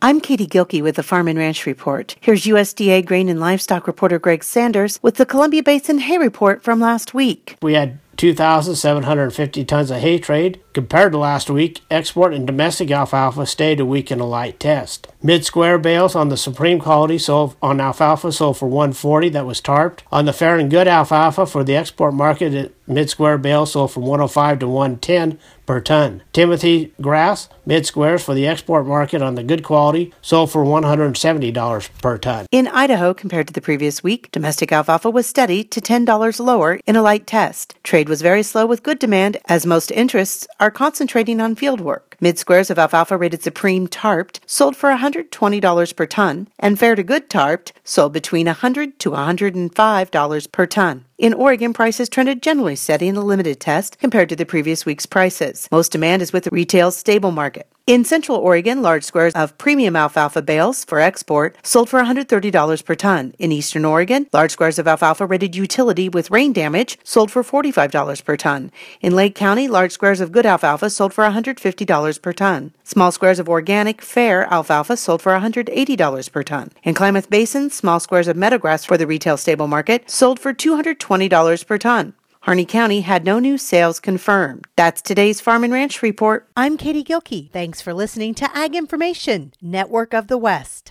I'm Katie Gilkey with the Farm and Ranch Report. Here's USDA Grain and Livestock reporter Greg Sanders with the Columbia Basin Hay Report from last week. We had 2,750 tons of hay trade. Compared to last week, export and domestic alfalfa stayed a week in a light test. Mid-square bales on the Supreme quality sold on alfalfa sold for $140, that was tarped. On the fair and good alfalfa for the export market, mid-square bales sold from $105 to $110 per ton. Timothy grass, mid-squares for the export market on the good quality, sold for $170 per ton. In Idaho, compared to the previous week, domestic alfalfa was steady to $10 lower in a light test. Trade was very slow with good demand, as most interests are concentrating on field work. Mid-squares of alfalfa rated Supreme tarped sold for $120 per ton, and fair to good tarped sold between $100 to $105 per ton. In Oregon, prices trended generally steady in the limited test compared to the previous week's prices. Most demand is with the retail stable market. In Central Oregon, large squares of premium alfalfa bales for export sold for $130 per ton. In Eastern Oregon, large squares of alfalfa rated utility with rain damage sold for $45 per ton. In Lake County, large squares of good alfalfa sold for $150 per ton. Small squares of organic, fair alfalfa sold for $180 per ton. In Klamath Basin, small squares of meadowgrass for the retail stable market sold for $220 per ton. Harney County had no new sales confirmed. That's today's Farm and Ranch Report. I'm Katie Gilkey. Thanks for listening to Ag Information, Network of the West.